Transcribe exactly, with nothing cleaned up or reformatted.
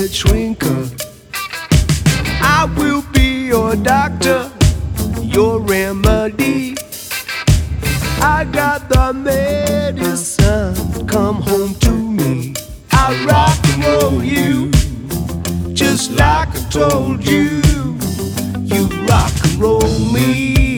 head shrinker. I will be your doctor, your remedy. I got the medicine, come home to me. I rock and roll you, just like I told you. You rock and roll me.